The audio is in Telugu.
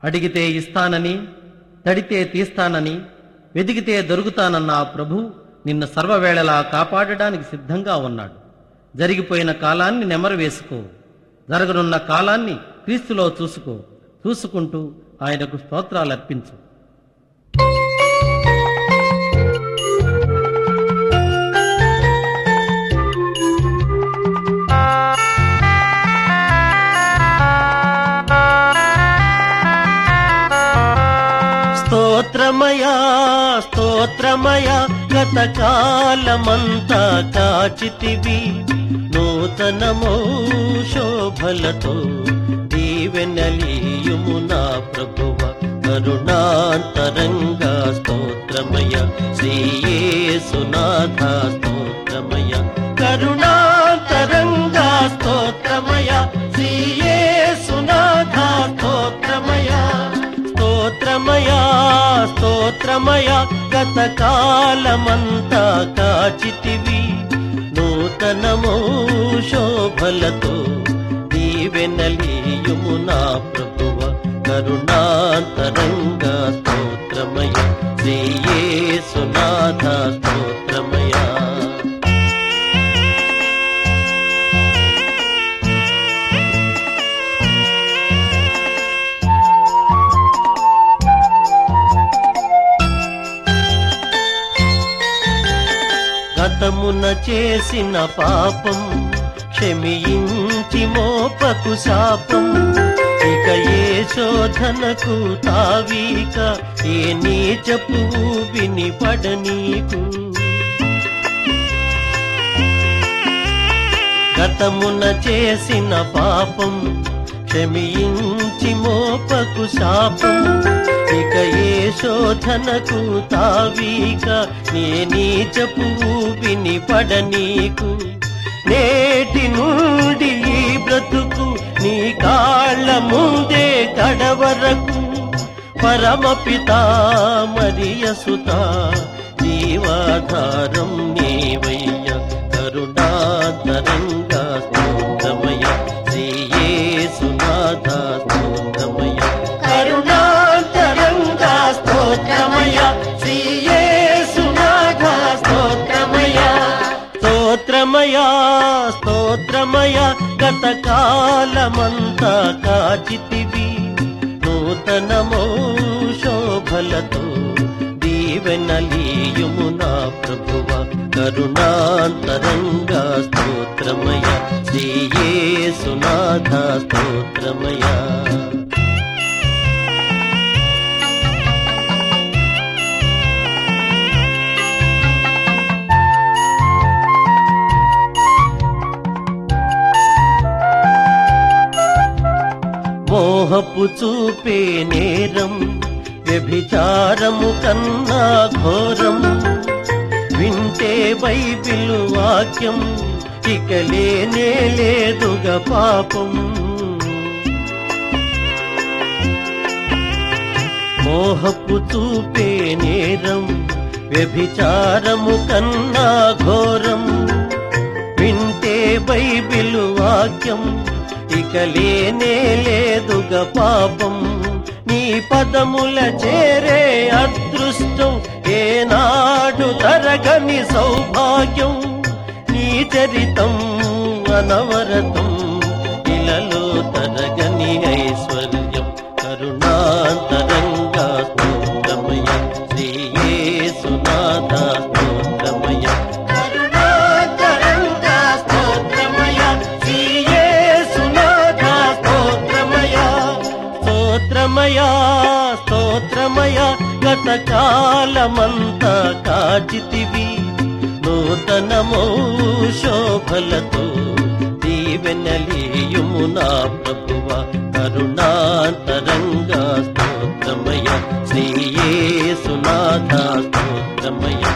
అడిగితే ఇస్తానని, తడితే తీస్తానని, వెదిగితే దొరుకుతానన్న ఆ ప్రభు నిన్ను సర్వవేళలా కాపాడడానికి సిద్ధంగా ఉన్నాడు. జరిగిపోయిన కాలాన్ని నెమరు వేసుకో, జరగనున్న కాలాన్ని క్రీస్తులో చూసుకో. చూసుకుంటూ ఆయనకు స్తోత్రాలు అర్పించు. స్తోత్రమయా స్తోత్రమయా, గతకాలమంతా కాచితివి నూతనమో శోభలతో. దీవెనలీయుము నా ప్రభువ కరుణాంతరంగా. స్తోత్రమయ శ్రీయేసునాథ, స్తోత్రమయ కరుణాంతరంగా. స్తోత్రమయ శ్రీయేసునాథ, స్తోత్రమయ స్తోత్రమయా స్తోత్రమయా, గతకాలమంతా కాచితివి నూతనమో శోభలతో. దీవెనలీయుము నా ప్రభువ కరుణాంతరంగా. స్తోత్రమయ శ్రీయేసునాథ, స్తోత్రమయ. గతమున చేసిన పాపం క్షమించి మోపకు శాపం. ఇక ఏ శోధనకు తావీక, ఏ నీచపు వినిపడనీకు. గతమున చేసిన పాపం క్షమించి మోపకు శాపం. ఇక ఏ శోధనకు తావీక, నే నీచపు వినిపడనీకు. నేటి నుండి ఈ బ్రతుకు నీ కాళ్ళ ముందే కడవరకు. పరమపితా మరియసుత జీవాధారం నీవయ్య కరుణాంతరంగా. స్తోత్రమయ శ్రీయేసునాథ, స్తోత్రమయ కరుణాంతరంగా. స్తోత్రమయ శ్రీయేసునాథ, స్తోత్రమయ స్తోత్రమయ స్తోత్రమయ, గతకాలమంతా కాచితివి నూతనమో శోభలతో. దీవెనలీయుము నా ప్రభువ కరుణాంతరంగా. స్తోత్రమయ శ్రీయేసునాథ, స్తోత్రమయ. మోహపు చూపే నేరం వ్యభిచారము కన్నా ఘోరం. వింటే బైబిల్ వాక్యం ఇక లేనే లేదుగా పాపం. మోహపు చూపే నేరం వ్యభిచారము కన్నా ఘోరం. వింటే బైబిల్ వాక్యం ఇక లేనే లేదుగా పాపం. నీ పదముల చేరే అదృష్టం ఏనాడు తరగని సౌభాగ్యం. నీ చరితం అనవరతం ఇలలో తరగని ఐశ్వర్యం. కరుణాంతరంగా. స్తోత్రమయ శ్రీయేసునాథ, స్తోత్రమయ కరుణాంతరంగా. స్తోత్రమయ శ్రీయేసునాథ, స్తోత్రమయ స్తోత్రమయ స్తోత్రమయ, గతకాలమంతా కాచితివి నూతనమో శోభలతో. దీవెనలీయుము నా ప్రభువ కరుణాంతరంగా. స్తోత్రమయ శ్రీయేసునాథ, స్తోత్రమయ